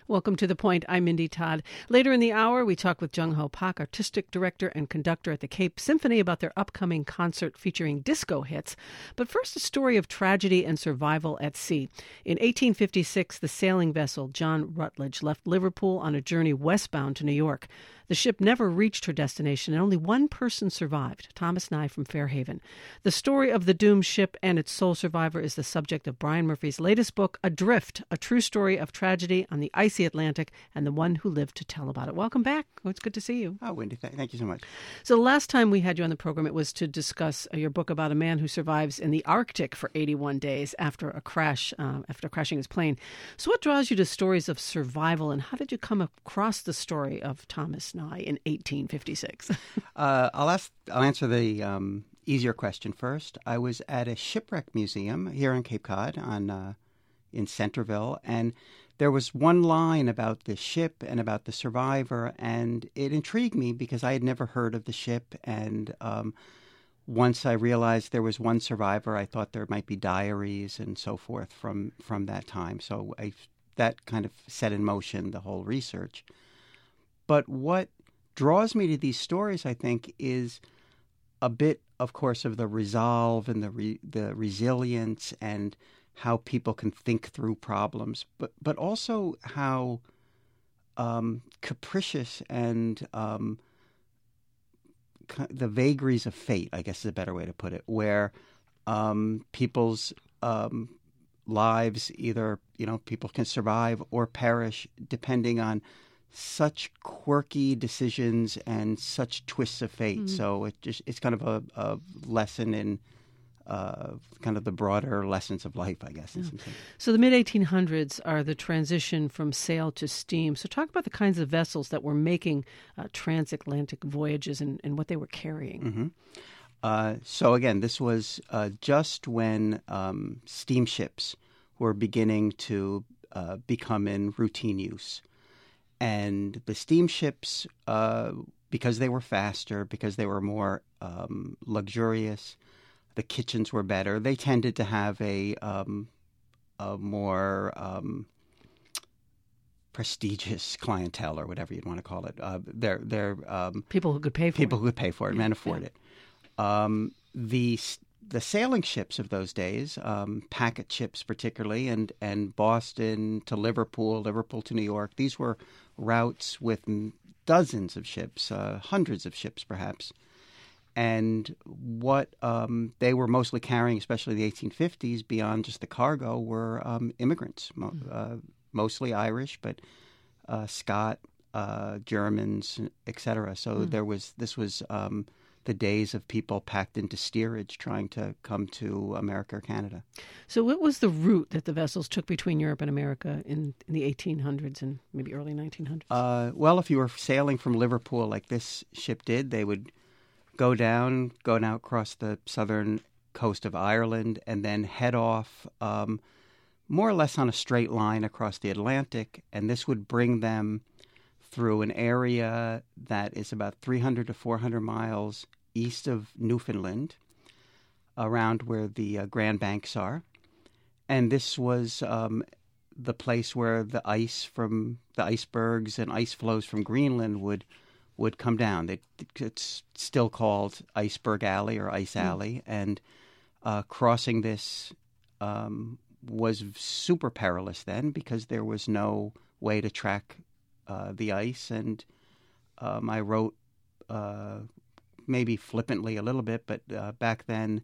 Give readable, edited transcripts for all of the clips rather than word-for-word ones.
Welcome to The Point. I'm Mindy Todd. Later in the hour, we talk with Jung Ho Pak, artistic director and conductor at the Cape Symphony, about their upcoming concert featuring disco hits. But first, a story of tragedy and survival at sea. In 1856, the sailing vessel John Rutledge left Liverpool on a journey westbound to New York. The ship never reached her destination, and only one person survived, Thomas Nye from Fairhaven. The story of the doomed ship and its sole survivor is the subject of Brian Murphy's latest book, Adrift, a true story of tragedy on the icy Atlantic and the one who lived to tell about it. Welcome back. Oh, it's good to see you. Oh, Wendy, thank you so much. So the last time we had you on the program, it was to discuss your book about a man who survives in the Arctic for 81 days after a crash, after crashing his plane. So what draws you to stories of survival, and how did you come across the story of Thomas Nye in 1856? I'll answer the easier question first. I was at a shipwreck museum here in Cape Cod in Centerville, and there was one line about the ship and about the survivor, and it intrigued me because I had never heard of the ship. And once I realized there was one survivor, I thought there might be diaries and so forth from that time. So that kind of set in motion the whole research. But what draws me to these stories, I think, is a bit, of course, of the resolve and the resilience and how people can think through problems, but also how capricious and the vagaries of fate, I guess is a better way to put it, where people's lives either, people can survive or perish depending on such quirky decisions and such twists of fate. Mm-hmm. So it's kind of a lesson in kind of the broader lessons of life, I guess. Yeah. So the mid-1800s are the transition from sail to steam. So talk about the kinds of vessels that were making transatlantic voyages and what they were carrying. Mm-hmm. So again, this was just when steamships were beginning to become in routine use. And the steamships, because they were faster, because they were more luxurious, the kitchens were better. They tended to have a more prestigious clientele, or whatever you'd want to call it. They're people who could pay for it. People who could pay for it and afford it. The sailing ships of those days, packet ships particularly, and Boston to Liverpool, Liverpool to New York, these were routes with dozens of ships, hundreds of ships perhaps. And what they were mostly carrying, especially the 1850s, beyond just the cargo, were immigrants, mostly Irish, but Scot, Germans, etc. So this was the days of people packed into steerage trying to come to America or Canada. So what was the route that the vessels took between Europe and America in the 1800s and maybe early 1900s? Well, if you were sailing from Liverpool like this ship did, they would go down across the southern coast of Ireland and then head off more or less on a straight line across the Atlantic. And this would bring them through an area that is about 300 to 400 miles east of Newfoundland, around where the Grand Banks are. And this was the place where the ice from the icebergs and ice flows from Greenland would come down. It's still called Iceberg Alley or Ice Alley, and crossing this was super perilous then because there was no way to track the ice. And I wrote maybe flippantly a little bit, but back then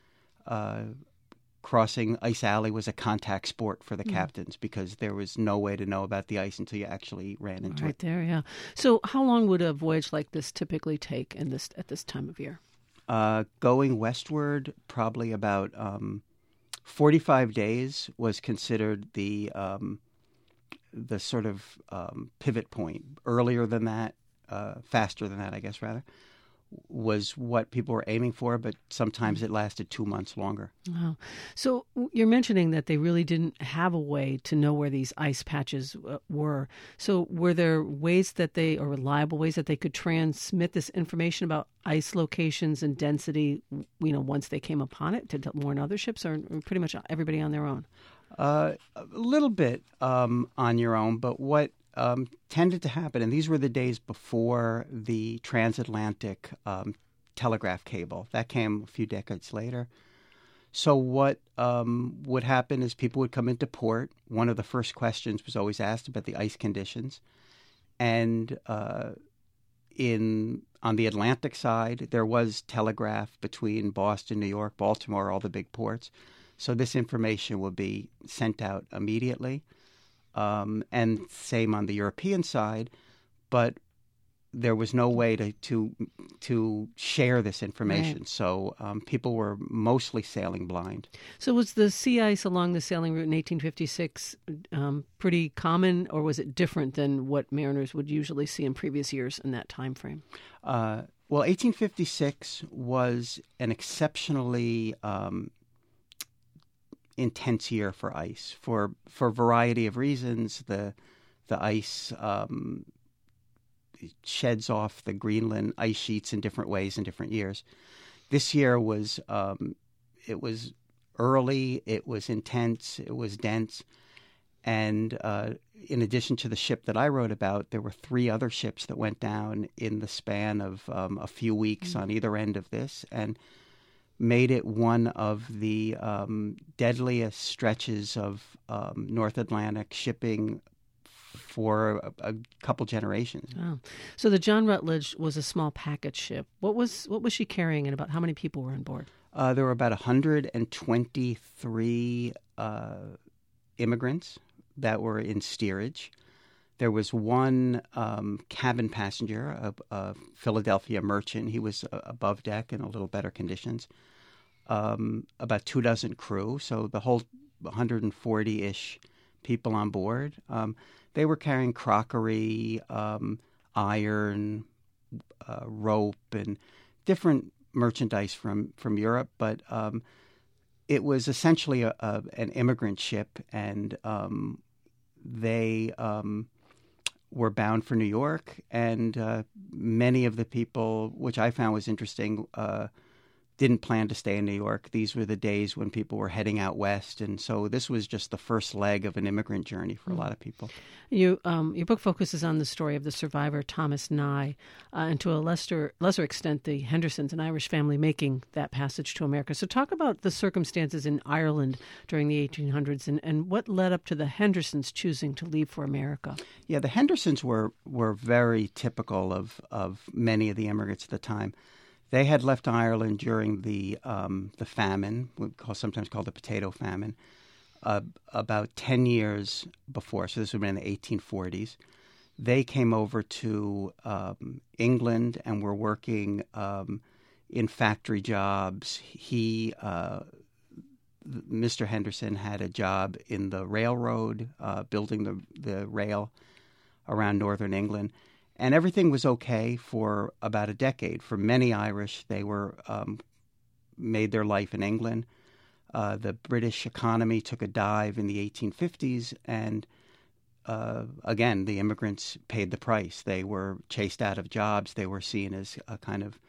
crossing Ice Alley was a contact sport for the captains because there was no way to know about the ice until you actually ran into it. Right there, yeah. So how long would a voyage like this typically take at this time of year? Going westward, probably about 45 days was considered the sort of pivot point. Earlier than that, faster than that, I guess, rather, was what people were aiming for, but sometimes it lasted 2 months longer. Wow. So you're mentioning that they really didn't have a way to know where these ice patches were. So were there ways or reliable ways that they could transmit this information about ice locations and density, once they came upon it, to warn other ships, or pretty much everybody on their own? A little bit on your own, but what tended to happen, and these were the days before the transatlantic telegraph cable. That came a few decades later. So what would happen is people would come into port. One of the first questions was always asked about the ice conditions. And on the Atlantic side, there was telegraph between Boston, New York, Baltimore, all the big ports. So this information would be sent out immediately. And same on the European side, but there was no way to share this information. Right. So people were mostly sailing blind. So was the sea ice along the sailing route in 1856 pretty common, or was it different than what mariners would usually see in previous years in that time frame? Well, 1856 was an exceptionally intense year for ice for a variety of reasons. The ice sheds off the Greenland ice sheets in different ways in different years. This year was it was early, it was intense, it was dense, and in addition to the ship that I wrote about, there were 3 other ships that went down in the span of a few weeks on either end of this, and made it one of the deadliest stretches of North Atlantic shipping for a couple generations. Oh. So the John Rutledge was a small package ship. What was she carrying, and about how many people were on board? There were about 123 immigrants that were in steerage. There was one cabin passenger, a Philadelphia merchant. He was above deck in a little better conditions. About 24 crew, so the whole 140-ish people on board. They were carrying crockery, iron, rope, and different merchandise from Europe, but it was essentially an immigrant ship, and they were bound for New York, and many of the people, which I found was interesting, didn't plan to stay in New York. These were the days when people were heading out west, and so this was just the first leg of an immigrant journey for a lot of people. Your book focuses on the story of the survivor Thomas Nye, and to a lesser extent the Hendersons, an Irish family making that passage to America. So talk about the circumstances in Ireland during the 1800s and what led up to the Hendersons choosing to leave for America. Yeah, the Hendersons were very typical of many of the immigrants at the time. They had left Ireland during the famine, sometimes called the potato famine, about 10 years before. So this would have been in the 1840s. They came over to England and were working in factory jobs. Mr. Henderson had a job in the railroad, building the rail around northern England. And everything was okay for about a decade. For many Irish, they were made their life in England. The British economy took a dive in the 1850s, and again, the immigrants paid the price. They were chased out of jobs. They were seen as a kind of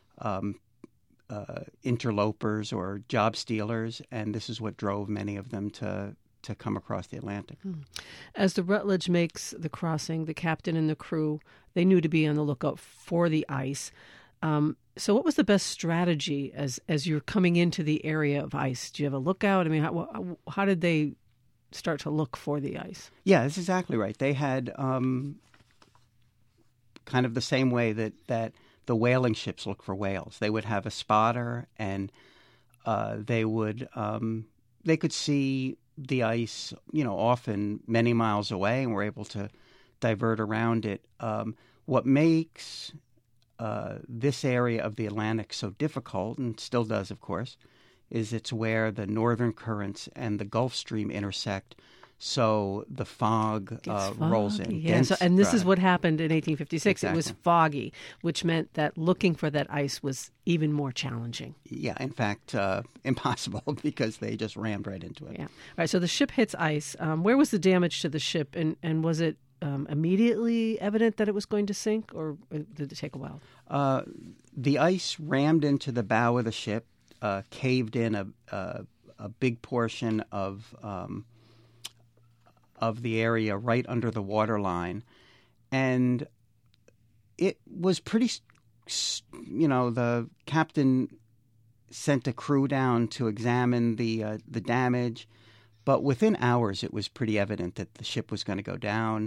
interlopers or job stealers, and this is what drove many of them to come across the Atlantic. As the Rutledge makes the crossing, the captain and the crew, they knew to be on the lookout for the ice. So what was the best strategy as you're coming into the area of ice? Do you have a lookout? I mean, how did they start to look for the ice? Yeah, that's exactly right. They had kind of the same way that the whaling ships look for whales. They would have a spotter, and they could see the ice, often many miles away, and were able to divert around it. What makes this area of the Atlantic so difficult, and still does, of course, is it's where the northern currents and the Gulf Stream intersect. So the fog rolls in. Yeah. And this is what happened in 1856. Exactly. It was foggy, which meant that looking for that ice was even more challenging. Yeah, in fact, impossible, because they just rammed right into it. Yeah. All right. So the ship hits ice. Where was the damage to the ship, and was it immediately evident that it was going to sink, or did it take a while? The ice rammed into the bow of the ship, caved in a big portion of of the area right under the waterline. And it was pretty, the captain sent a crew down to examine the damage, but within hours it was pretty evident that the ship was going to go down.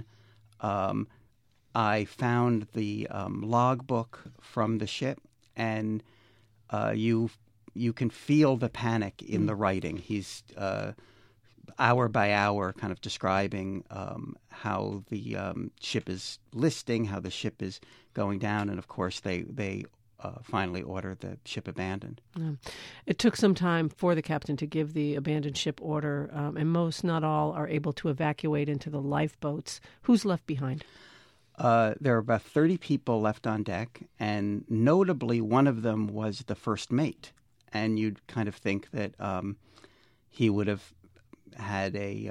I found the logbook from the ship, and you can feel the panic in the writing. He's hour by hour kind of describing how the ship is listing, how the ship is going down, and of course they finally order the ship abandoned. It took some time for the captain to give the abandoned ship order, and most, not all, are able to evacuate into the lifeboats. Who's left behind? There are about 30 people left on deck, and notably one of them was the first mate. And you'd kind of think that he would have had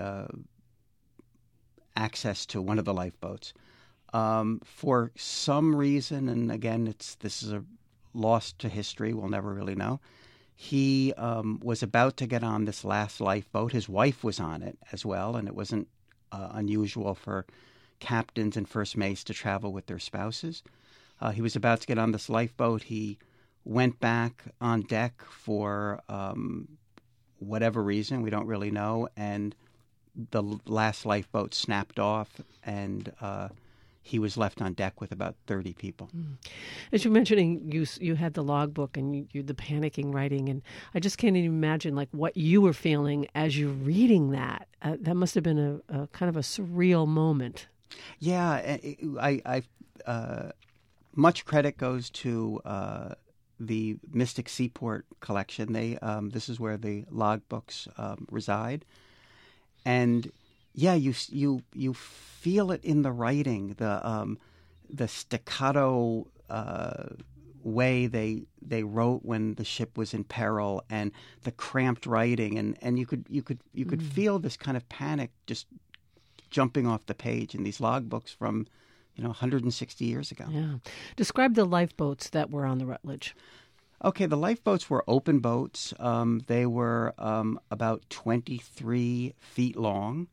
access to one of the lifeboats. For some reason, and again, this is a loss to history, we'll never really know, he was about to get on this last lifeboat. His wife was on it as well, and it wasn't unusual for captains and first mates to travel with their spouses. He was about to get on this lifeboat. He went back on deck for whatever reason, we don't really know, and the last lifeboat snapped off, and he was left on deck with about 30 people. As you're mentioning, you had the logbook and you the panicking writing, and I just can't even imagine like what you were feeling as you're reading that. That must have been a kind of a surreal moment. Yeah, I much credit goes to the Mystic Seaport collection. This is where the logbooks reside, and yeah, you feel it in the writing, the staccato way they wrote when the ship was in peril, and the cramped writing, and you could feel this kind of panic just jumping off the page in these logbooks from 160 years ago. Yeah. Describe the lifeboats that were on the Rutledge. Okay, the lifeboats were open boats. They were about 23 feet long.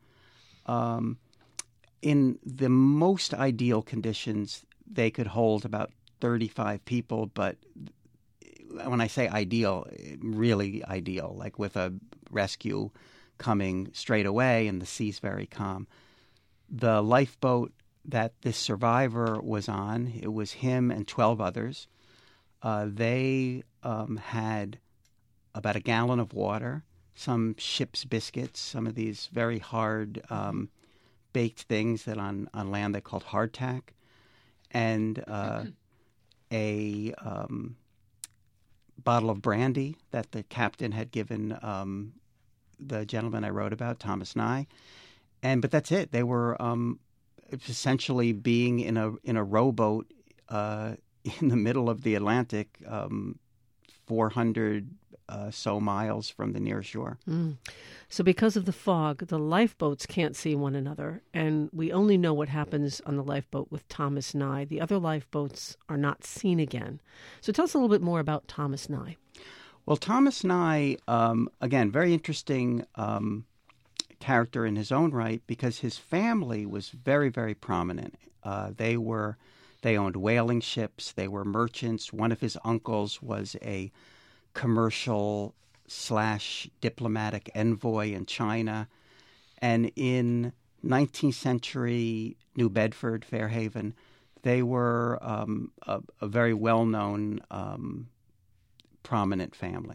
In the most ideal conditions, they could hold about 35 people, but when I say ideal, really ideal, like with a rescue coming straight away and the sea's very calm. The lifeboat that this survivor was on, it was him and 12 others. They had about a gallon of water, some ship's biscuits, some of these very hard baked things that on land they called hardtack, and a bottle of brandy that the captain had given the gentleman I wrote about, Thomas Nye. But that's it. They were essentially being in a rowboat in the middle of the Atlantic, 400 so miles from the near shore. So because of the fog, the lifeboats can't see one another, and we only know what happens on the lifeboat with Thomas Nye. The other lifeboats are not seen again. So tell us a little bit more about Thomas Nye. Well, Thomas Nye, again, very interesting character in his own right, because his family was very, very prominent. They owned whaling ships. They were merchants. One of his uncles was a commercial / diplomatic envoy in China. And in 19th century New Bedford, Fairhaven, they were a very well-known, prominent family.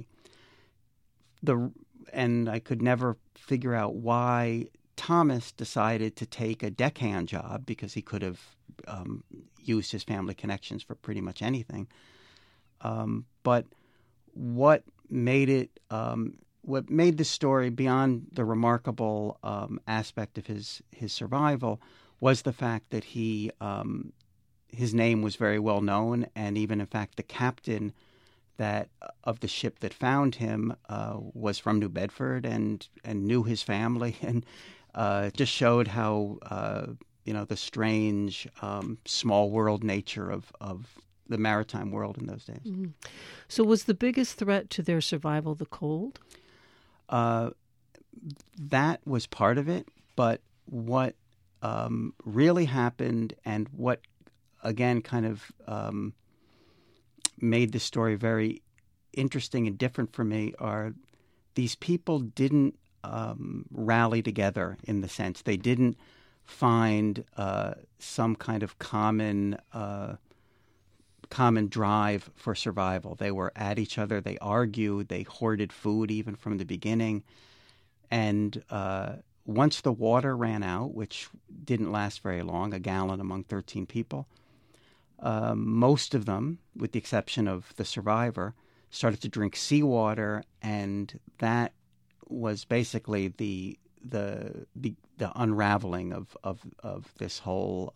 And I could never figure out why Thomas decided to take a deckhand job, because he could have used his family connections for pretty much anything. But what made this story, beyond the remarkable aspect of his survival, was the fact that his name was very well known, and even in fact the captain of the ship that found him was from New Bedford and knew his family, and just showed how the strange small world nature of the maritime world in those days. Mm-hmm. So was the biggest threat to their survival the cold? That was part of it, but what really happened and what, again, kind of made the story very interesting and different for me are these people didn't rally together in the sense. They didn't find some kind of common drive for survival. They were at each other. They argued. They hoarded food even from the beginning. And once the water ran out, which didn't last very long, a gallon among 13 people, most of them, with the exception of the survivor, started to drink seawater, and that was basically the unraveling of this whole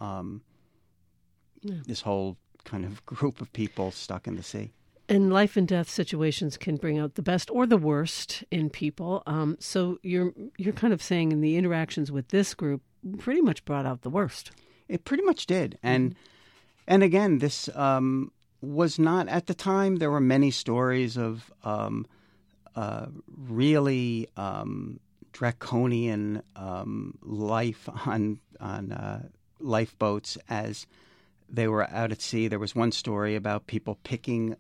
this whole kind of group of people stuck in the sea. And life and death situations can bring out the best or the worst in people. So you're kind of saying in the interactions with this group pretty much brought out the worst. It pretty much did. And again, this was not, at the time, there were many stories of really draconian life on lifeboats as they were out at sea. There was one story about people picking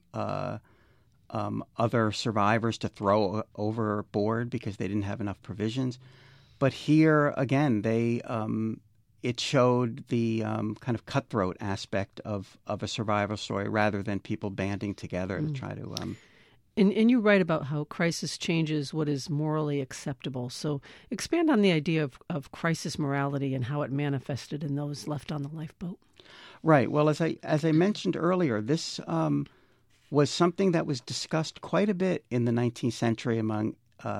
other survivors to throw overboard because they didn't have enough provisions. But here, again, it showed the kind of cutthroat aspect of a survival story rather than people banding together to try to... And you write about how crisis changes what is morally acceptable. So expand on the idea of crisis morality and how it manifested in those left on the lifeboat. Right. Well, as I mentioned earlier, this was something that was discussed quite a bit in the 19th century among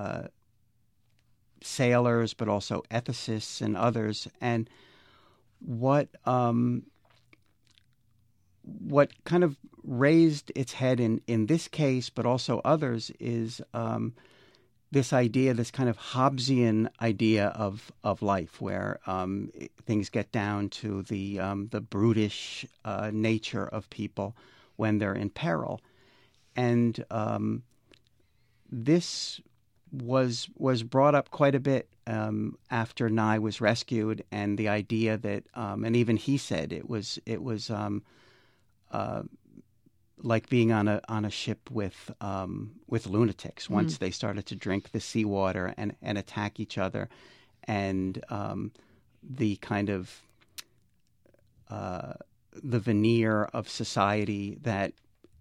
sailors, but also ethicists and others. And what kind of raised its head in this case, but also others, is this idea, this kind of Hobbesian idea of life, where things get down to the brutish nature of people when they're in peril, and this was brought up quite a bit after Nye was rescued, and the idea that, and even he said it was like being on a ship with lunatics. Once they started to drink the seawater and attack each other, and the kind of the veneer of society that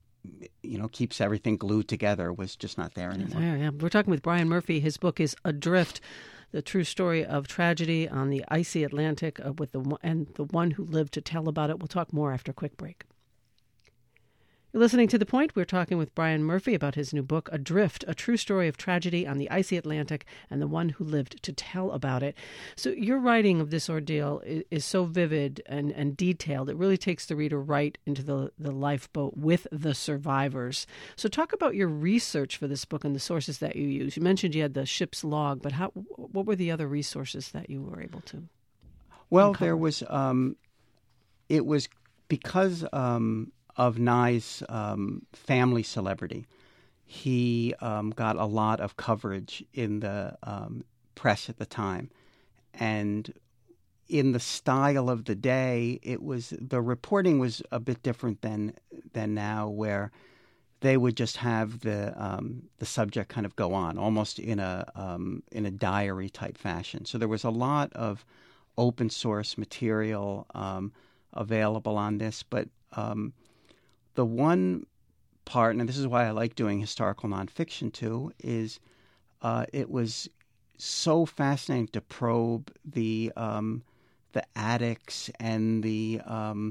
keeps everything glued together was just not there anymore. Yeah. We're talking with Brian Murphy. His book is Adrift: The True Story of Tragedy on the Icy Atlantic, with the one who lived to tell about it. We'll talk more after a quick break. You're listening to The Point. We're talking with Brian Murphy about his new book, Adrift: A True Story of Tragedy on the Icy Atlantic and the One Who Lived to Tell About It. So your writing of this ordeal is so vivid and detailed. It really takes the reader right into the lifeboat with the survivors. So talk about your research for this book and the sources that you use. You mentioned you had the ship's log, but what were the other resources that you were able to uncover? There was, it was because... of Nye's family celebrity, he got a lot of coverage in the press at the time, and in the style of the day, the reporting was a bit different than now, where they would just have the subject kind of go on almost in a diary type fashion. So there was a lot of open source material available on this, but the one part, and this is why I like doing historical nonfiction too, is it was so fascinating to probe the attics and the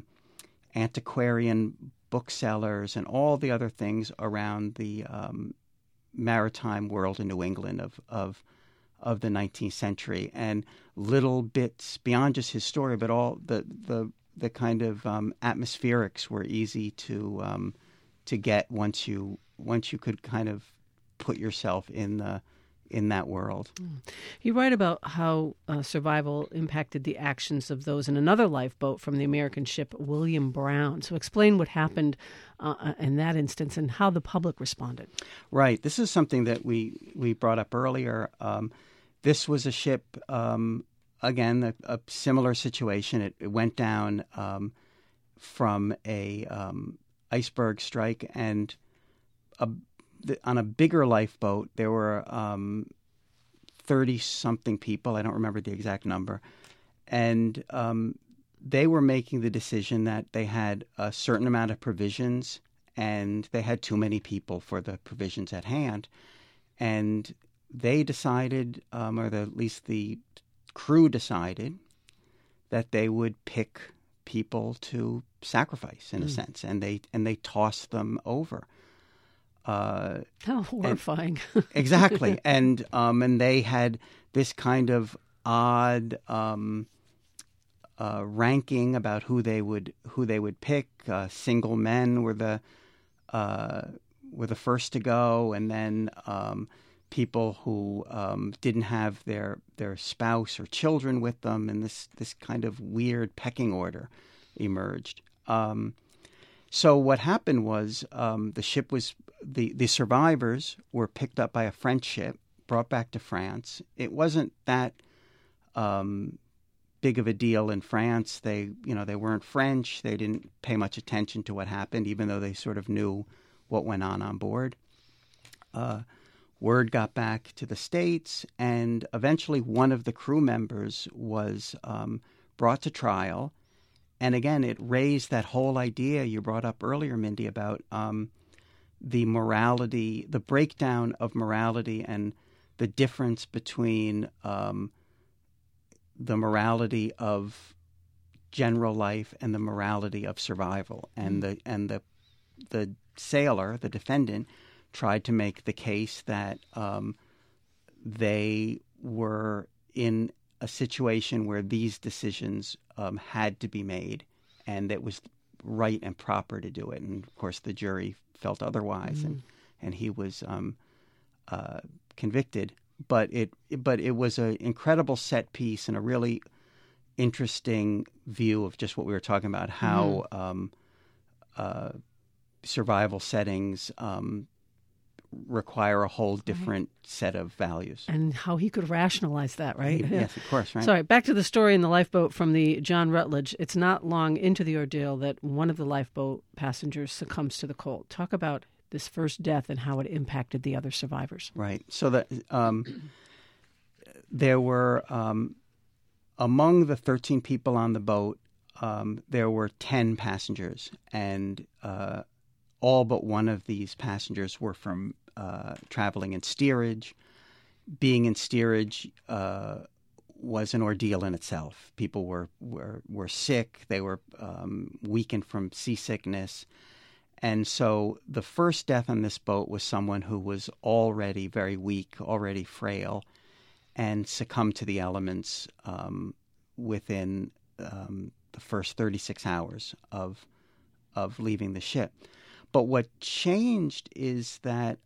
antiquarian booksellers and all the other things around the maritime world in New England of the 19th century, and little bits beyond just his story, but all the kind of atmospherics were easy to get once you could kind of put yourself in that world. You write about how survival impacted the actions of those in another lifeboat from the American ship William Brown. So explain what happened in that instance and how the public responded. Right. This is something that we brought up earlier. This was a ship again, a similar situation. It went down from a iceberg strike, and on a bigger lifeboat, there were 30-something people. I don't remember the exact number. And they were making the decision that they had a certain amount of provisions, and they had too many people for the provisions at hand. And they decided, at least the crew decided, that they would pick people to sacrifice, in a sense, and they tossed them over. How horrifying! Exactly, and they had this kind of odd ranking about who they would pick. Single men were the first to go, and then people who didn't have their spouse or children with them, and this kind of weird pecking order emerged. So what happened was the ship was the survivors were picked up by a French ship, brought back to France. It wasn't that big of a deal in France. They weren't French. They didn't pay much attention to what happened, even though they sort of knew what went on board. Word got back to the States, and eventually one of the crew members was brought to trial. And again, it raised that whole idea you brought up earlier, Mindy, about the morality, the breakdown of morality, and the difference between the morality of general life and the morality of survival. And the sailor, the defendant, tried to make the case that they were in a situation where these decisions had to be made, and it was right and proper to do it. And of course, the jury felt otherwise, and he was convicted. But it was an incredible set piece and a really interesting view of just what we were talking about, how survival settings require a whole different set of values. And how he could rationalize that, right? Yes, of course, right. Sorry, back to the story in the lifeboat from the John Rutledge. It's not long into the ordeal that one of the lifeboat passengers succumbs to the cold. Talk about this first death and how it impacted the other survivors. Right. So that there were, among the 13 people on the boat, there were 10 passengers, and all but one of these passengers were from traveling in steerage. Being in steerage was an ordeal in itself. People were sick. They were weakened from seasickness. And so the first death on this boat was someone who was already very weak, already frail, and succumbed to the elements within the first 36 hours of leaving the ship. But what changed is that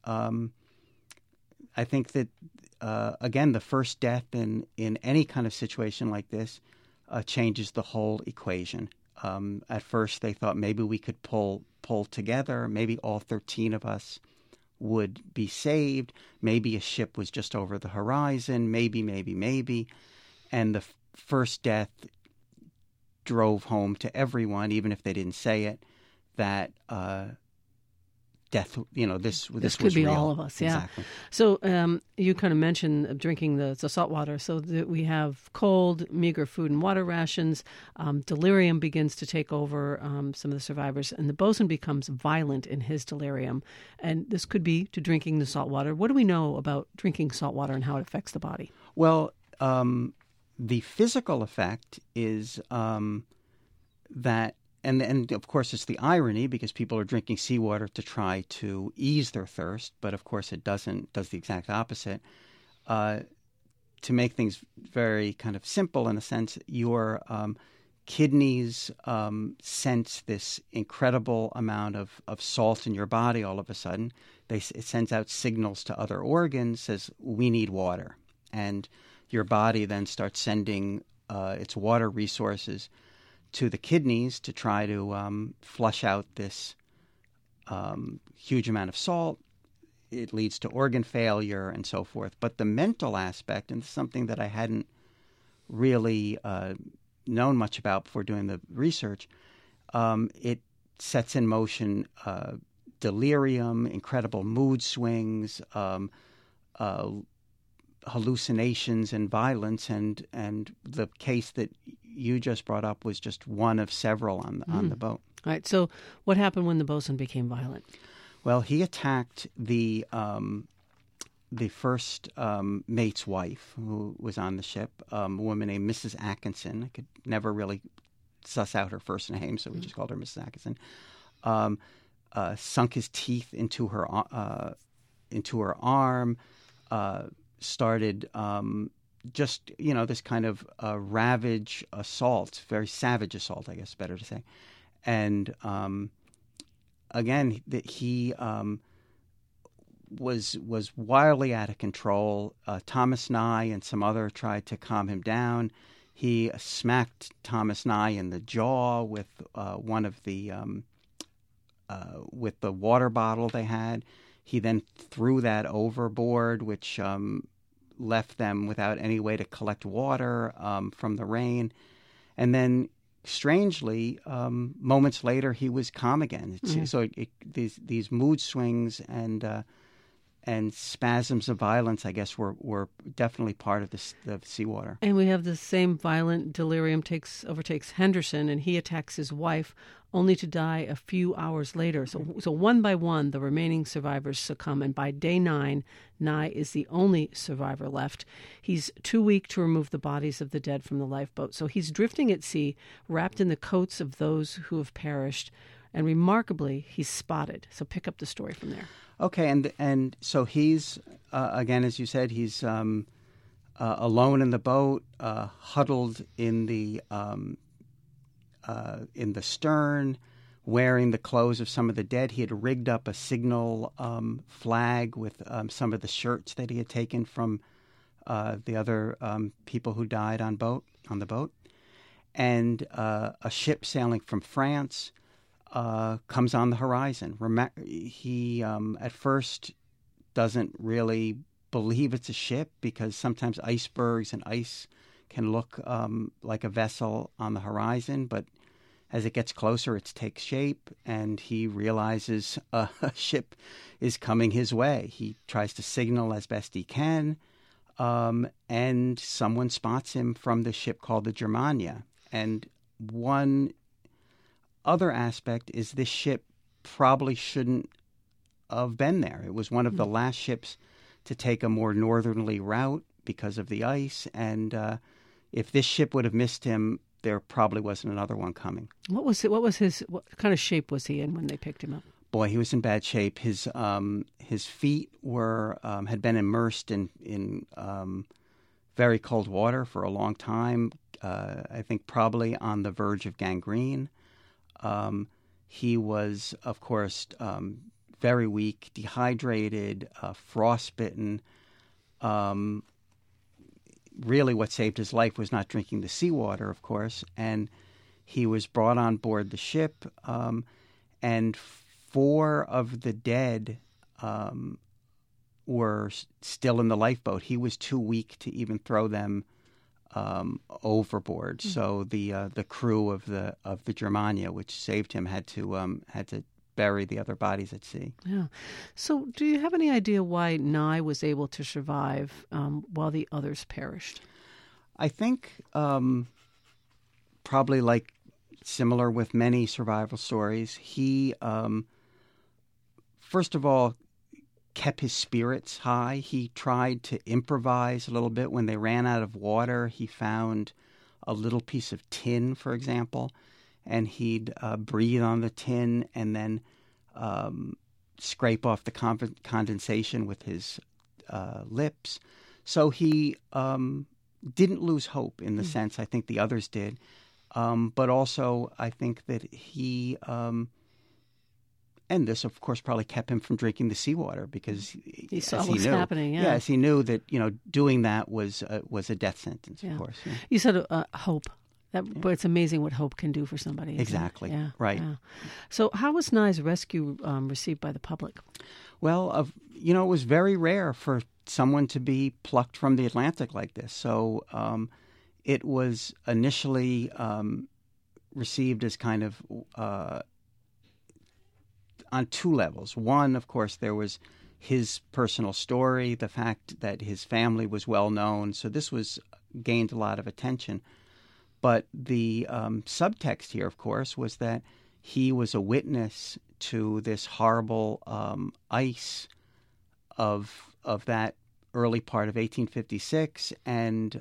I think that, again, the first death in any kind of situation like this changes the whole equation. At first, they thought maybe we could pull together. Maybe all 13 of us would be saved. Maybe a ship was just over the horizon. Maybe. And the first death drove home to everyone, even if they didn't say it, that death, this could was be real. All of us, yeah. Exactly. So you kind of mentioned drinking the salt water. So we have cold, meager food and water rations. Delirium begins to take over some of the survivors, and the bosun becomes violent in his delirium. And this could be to drinking the salt water. What do we know about drinking salt water and how it affects the body? Well, the physical effect is that. And of course, it's the irony, because people are drinking seawater to try to ease their thirst, but of course it does the exact opposite. To make things very kind of simple in a sense, your kidneys sense this incredible amount of salt in your body all of a sudden. It sends out signals to other organs, says, we need water. And your body then starts sending its water resources to the kidneys to try to flush out this huge amount of salt. It leads to organ failure and so forth. But the mental aspect, and something that I hadn't really known much about before doing the research. It sets in motion delirium, incredible mood swings, hallucinations, and violence. And the case that you just brought up was just one of several on the boat. All right. So what happened when the bosun became violent? Well, he attacked the first mate's wife, who was on the ship, a woman named Mrs. Atkinson. I could never really suss out her first name, so we just called her Mrs. Atkinson. Sunk his teeth into her arm. Started just this kind of ravage assault, very savage assault, I guess, better to say. And again, he was wildly out of control. Thomas Nye and some other tried to calm him down. He smacked Thomas Nye in the jaw with one of the with the water bottle they had. He then threw that overboard, which left them without any way to collect water from the rain. And then, strangely, moments later, he was calm again. So these mood swings and spasms of violence, I guess, were definitely part of the seawater. And we have the same violent delirium overtakes Henderson, and he attacks his wife, only to die a few hours later. So one by one, the remaining survivors succumb, and by day 9, Nye is the only survivor left. He's too weak to remove the bodies of the dead from the lifeboat, so he's drifting at sea, wrapped in the coats of those who have perished, and remarkably, he's spotted. So pick up the story from there. Okay, and so he's again, as you said, he's alone in the boat, huddled in the stern, wearing the clothes of some of the dead. He had rigged up a signal flag with some of the shirts that he had taken from the other people who died on the boat, and a ship sailing from France comes on the horizon. He at first doesn't really believe it's a ship, because sometimes icebergs and ice can look like a vessel on the horizon, but as it gets closer, it takes shape, and he realizes a ship is coming his way. He tries to signal as best he can, and someone spots him from the ship called the Germania. And one other aspect is this ship probably shouldn't have been there. It was one of the last ships to take a more northerly route because of the ice, and if this ship would have missed him, there probably wasn't another one coming. What kind of shape was he in when they picked him up? Boy, he was in bad shape. His feet were had been immersed in very cold water for a long time. I think probably on the verge of gangrene. He was, of course, very weak, dehydrated, frostbitten. Really what saved his life was not drinking the seawater, of course, and he was brought on board the ship, and 4 of the dead were still in the lifeboat. He was too weak to even throw them overboard. So the crew of the Germania, which saved him, had to bury the other bodies at sea. Yeah. So do you have any idea why Nye was able to survive while the others perished? I think probably like similar with many survival stories, he first of all kept his spirits high. He tried to improvise a little bit. When they ran out of water, he found a little piece of tin, for example, and he'd breathe on the tin and then scrape off the condensation with his lips. So he didn't lose hope in the sense I think the others did. But also I think that he, and this of course probably kept him from drinking the seawater, because he saw what was happening. Yeah. Yes, he knew that doing that was a death sentence. Of course. Yeah. You said hope. But it's amazing what hope can do for somebody. Exactly. Yeah. Right. Yeah. So how was Nye's rescue received by the public? Well, it was very rare for someone to be plucked from the Atlantic like this. So it was initially received as kind of on two levels. One, of course, there was his personal story, the fact that his family was well known, so this was gained a lot of attention. But the subtext here, of course, was that he was a witness to this horrible ice of that early part of 1856, and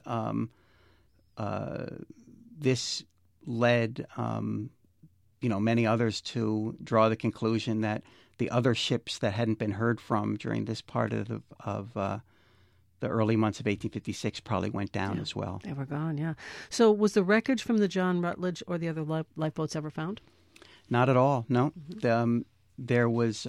this led many others to draw the conclusion that the other ships that hadn't been heard from during this part of the early months of 1856 probably went down as well. They were gone, yeah. So was the wreckage from the John Rutledge or the other lifeboats ever found? Not at all, no. Mm-hmm. There was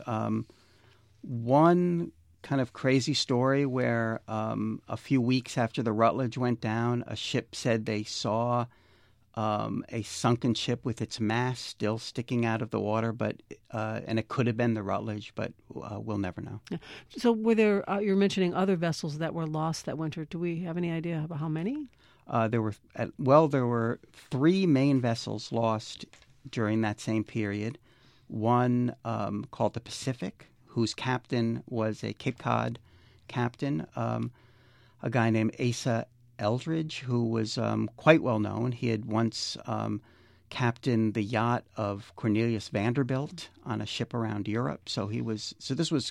one kind of crazy story where a few weeks after the Rutledge went down, a ship said they saw a sunken ship with its mast still sticking out of the water, but and it could have been the Rutledge, but we'll never know. Yeah. So were there, you're mentioning other vessels that were lost that winter. Do we have any idea about how many? There were three main vessels lost during that same period. One called the Pacific, whose captain was a Cape Cod captain, a guy named Asa Eldridge, who was quite well known. He had once captained the yacht of Cornelius Vanderbilt on a ship around Europe. So this was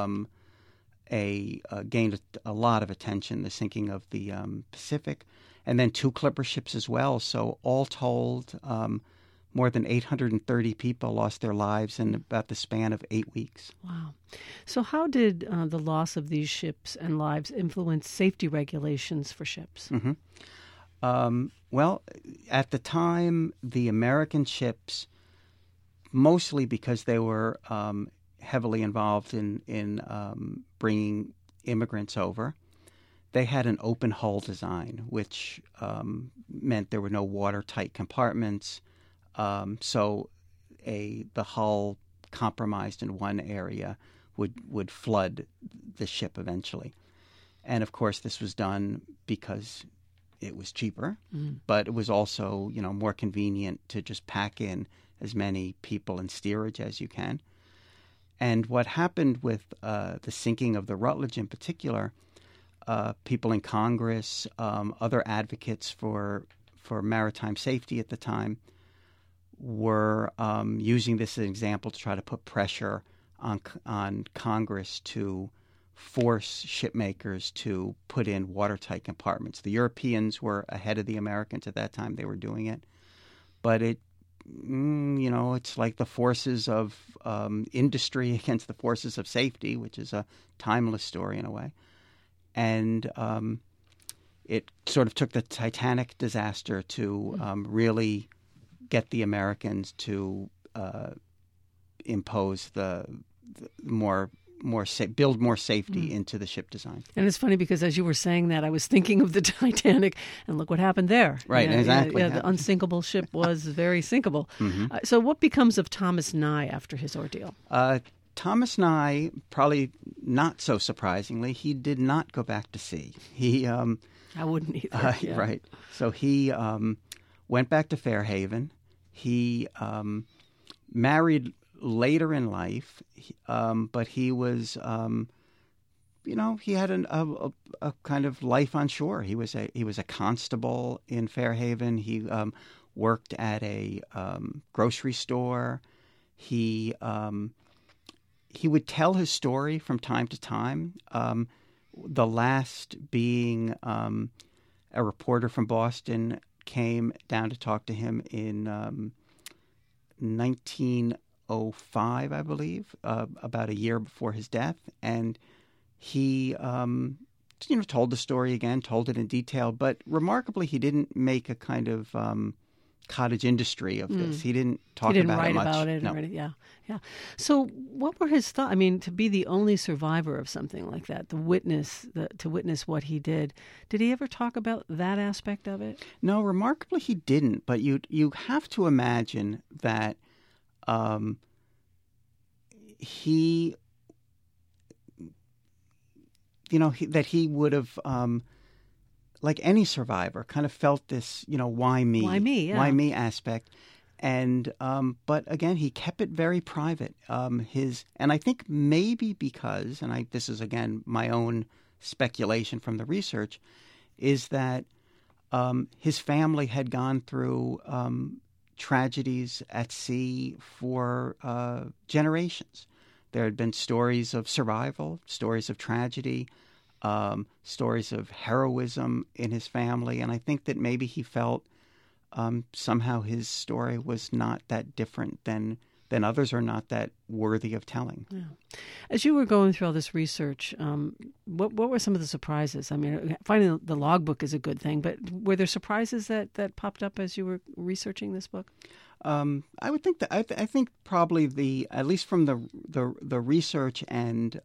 gained a lot of attention, the sinking of the Pacific, and then two clipper ships as well. So all told, more than 830 people lost their lives in about the span of 8 weeks. Wow. So how did the loss of these ships and lives influence safety regulations for ships? Mm-hmm. Well, at the time, the American ships, mostly because they were heavily involved in bringing immigrants over, they had an open hull design, which meant there were no watertight compartments. So the hull compromised in one area would flood the ship eventually. And of course, this was done because it was cheaper, but it was also, more convenient to just pack in as many people in steerage as you can. And what happened with the sinking of the Rutledge in particular, people in Congress, other advocates for maritime safety at the time, were using this as an example to try to put pressure on Congress to force shipmakers to put in watertight compartments. The Europeans were ahead of the Americans at that time. They were doing it. But it's like the forces of industry against the forces of safety, which is a timeless story in a way. And it sort of took the Titanic disaster to really get the Americans to impose build more safety into the ship design. And it's funny because as you were saying that, I was thinking of the Titanic, and look what happened there. Right, exactly. Yeah, the unsinkable ship was very sinkable. Mm-hmm. So what becomes of Thomas Nye after his ordeal? Thomas Nye, probably not so surprisingly, he did not go back to sea. I wouldn't either. Yeah. Right. So he went back to Fairhaven. He married later in life, but he was, he had a kind of life on shore. He was a constable in Fairhaven. He worked at a grocery store. He would tell his story from time to time. The last being a reporter from Boston came down to talk to him in 1905, I believe, about a year before his death. And he, told the story again, told it in detail. But remarkably, he didn't make a kind of cottage industry of this. He didn't talk about it much. He didn't write about it. No. Already. Yeah. So what were his thoughts? I mean, to be the only survivor of something like that, to witness what he did he ever talk about that aspect of it? No, remarkably he didn't. But you have to imagine that he would have like any survivor, kind of felt this, why me? Why me? Yeah. Why me aspect. And but again, he kept it very private. And I think maybe because, and this is again my own speculation from the research, is that his family had gone through tragedies at sea for generations. There had been stories of survival, stories of tragedy, stories of heroism in his family, and I think that maybe he felt somehow his story was not that different than others, or not that worthy of telling. Yeah. As you were going through all this research, what were some of the surprises? I mean, finding the logbook is a good thing, but were there surprises that popped up as you were researching this book? I would think that I think probably at least from the research and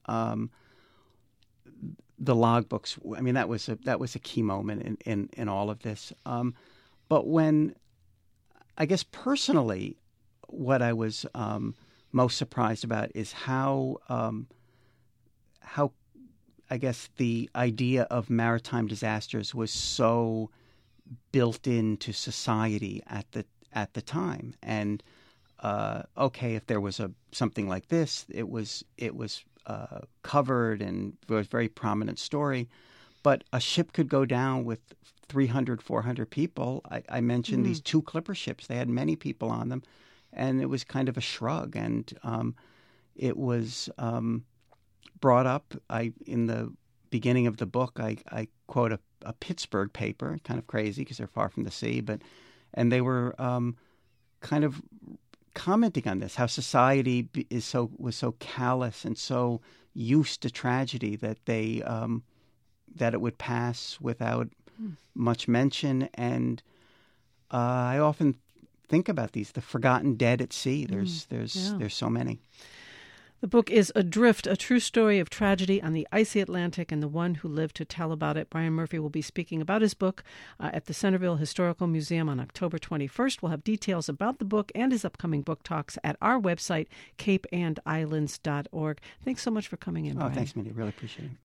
the logbooks. I mean, that was a key moment in all of this. But when, I guess personally, what I was most surprised about is how I guess the idea of maritime disasters was so built into society at the time. And okay, if there was something like this, it was covered and it was a very prominent story. But a ship could go down with 300, 400 people. I mentioned these 2 clipper ships. They had many people on them, and it was kind of a shrug. And it was brought up. In the beginning of the book, I quote a Pittsburgh paper, kind of crazy because they're far from the sea, and they were kind of commenting on this, how society was so callous and so used to tragedy that that it would pass without much mention. And I often think about the forgotten dead at sea. There's so many. The book is Adrift, a true story of tragedy on the icy Atlantic and the one who lived to tell about it. Brian Murphy will be speaking about his book at the Centerville Historical Museum on October 21st. We'll have details about the book and his upcoming book talks at our website, capeandislands.org. Thanks so much for coming in, Brian. Thanks, Mindy. Really appreciate it.